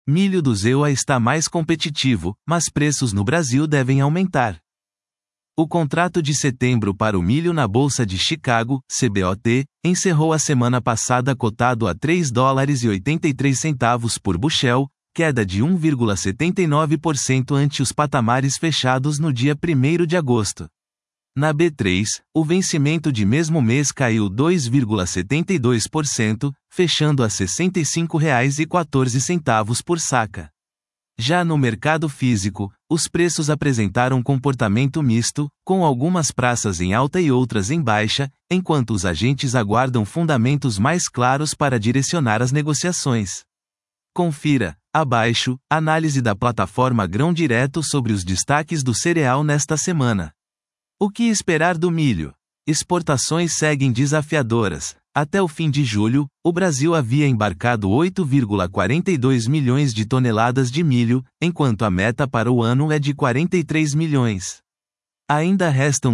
Milho do Zewa está mais competitivo, mas preços no Brasil devem aumentar. O contrato de setembro para o milho na Bolsa de Chicago, CBOT, encerrou a semana passada cotado a $3,83 por bushel, queda de 1,79% ante os patamares fechados no dia 1º de agosto. Na B3, o vencimento de mesmo mês caiu 2,72%, fechando a R$ 65,14 por saca. Já no mercado físico, os preços apresentaram comportamento misto, com algumas praças em alta e outras em baixa, enquanto os agentes aguardam fundamentos mais claros para direcionar as negociações. Confira, abaixo, análise da plataforma Grão Direto sobre os destaques do cereal nesta semana. O que esperar do milho? Exportações seguem desafiadoras. Até o fim de julho, o Brasil havia embarcado 8,42 milhões de toneladas de milho, enquanto a meta para o ano é de 43 milhões. Ainda restam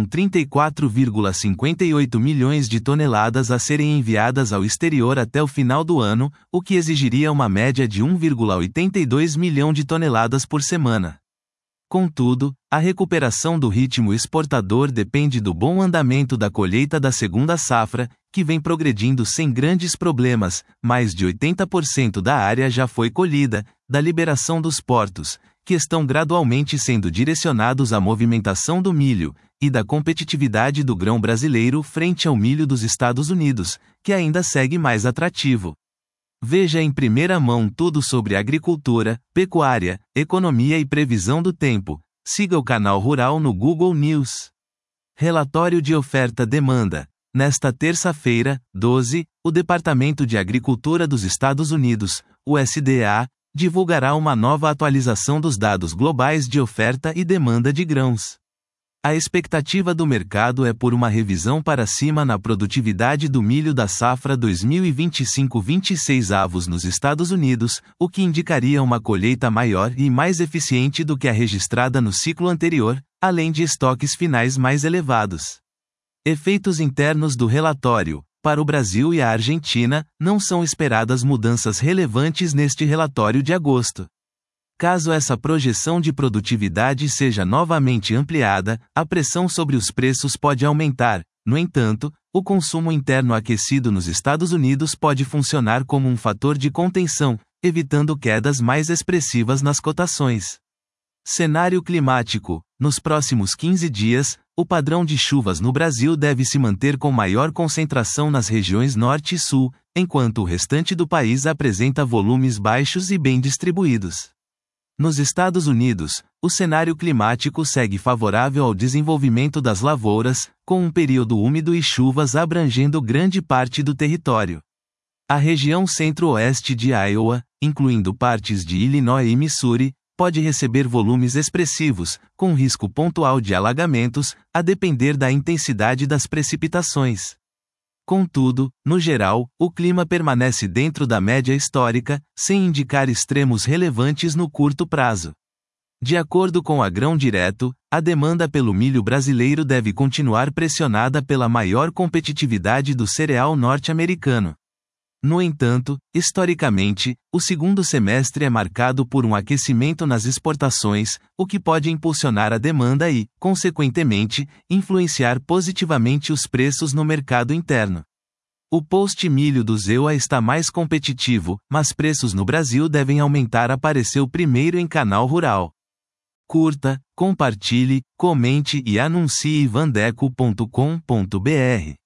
34,58 milhões de toneladas a serem enviadas ao exterior até o final do ano, o que exigiria uma média de 1,82 milhão de toneladas por semana. Contudo, a recuperação do ritmo exportador depende do bom andamento da colheita da segunda safra, que vem progredindo sem grandes problemas, mais de 80% da área já foi colhida, da liberação dos portos, que estão gradualmente sendo direcionados à movimentação do milho, e da competitividade do grão brasileiro frente ao milho dos Estados Unidos, que ainda segue mais atrativo. Veja em primeira mão tudo sobre agricultura, pecuária, economia e previsão do tempo. Siga o canal Rural no Google News. Relatório de oferta-demanda. Nesta terça-feira, 12, o Departamento de Agricultura dos Estados Unidos, USDA, divulgará uma nova atualização dos dados globais de oferta e demanda de grãos. A expectativa do mercado é por uma revisão para cima na produtividade do milho da safra 2025-26 avos nos Estados Unidos, o que indicaria uma colheita maior e mais eficiente do que a registrada no ciclo anterior, além de estoques finais mais elevados. Efeitos internos do relatório. Para o Brasil e a Argentina, não são esperadas mudanças relevantes neste relatório de agosto. Caso essa projeção de produtividade seja novamente ampliada, a pressão sobre os preços pode aumentar. No entanto, o consumo interno aquecido nos Estados Unidos pode funcionar como um fator de contenção, evitando quedas mais expressivas nas cotações. Cenário climático. Nos próximos 15 dias, o padrão de chuvas no Brasil deve se manter com maior concentração nas regiões norte e sul, enquanto o restante do país apresenta volumes baixos e bem distribuídos. Nos Estados Unidos, o cenário climático segue favorável ao desenvolvimento das lavouras, com um período úmido e chuvas abrangendo grande parte do território. A região centro-oeste de Iowa, incluindo partes de Illinois e Missouri, pode receber volumes expressivos, com risco pontual de alagamentos, a depender da intensidade das precipitações. Contudo, no geral, o clima permanece dentro da média histórica, sem indicar extremos relevantes no curto prazo. De acordo com a Grão Direto, a demanda pelo milho brasileiro deve continuar pressionada pela maior competitividade do cereal norte-americano. No entanto, historicamente, o segundo semestre é marcado por um aquecimento nas exportações, o que pode impulsionar a demanda e, consequentemente, influenciar positivamente os preços no mercado interno. O post milho do Zewa está mais competitivo, mas preços no Brasil devem aumentar. Apareceu primeiro em canal Rural. Curta, compartilhe, comente e anuncie vandeco.com.br.